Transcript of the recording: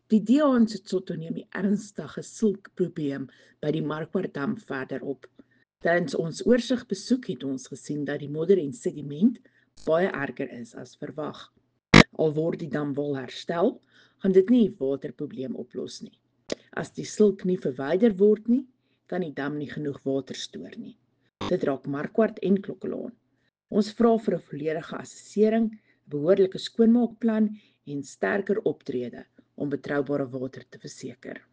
Die DA in Sesotho neem die ernstige silkprobleem by die Markwart-dam verder op. Tydens ons oorsigbesoek het ons gesien dat die modder en sediment baie erger is as verwag. Al word die dam wel herstel, gaan dit nie die waterprobleem oplos nie. As die silk nie verwyder word nie, kan die dam nie genoeg water stoor nie. Dit raak Markwart en Klokkelaan. Ons vra vir 'n volledige assessering, 'n behoorlike skoonmaakplan en sterker optrede om betroubare water te verseker.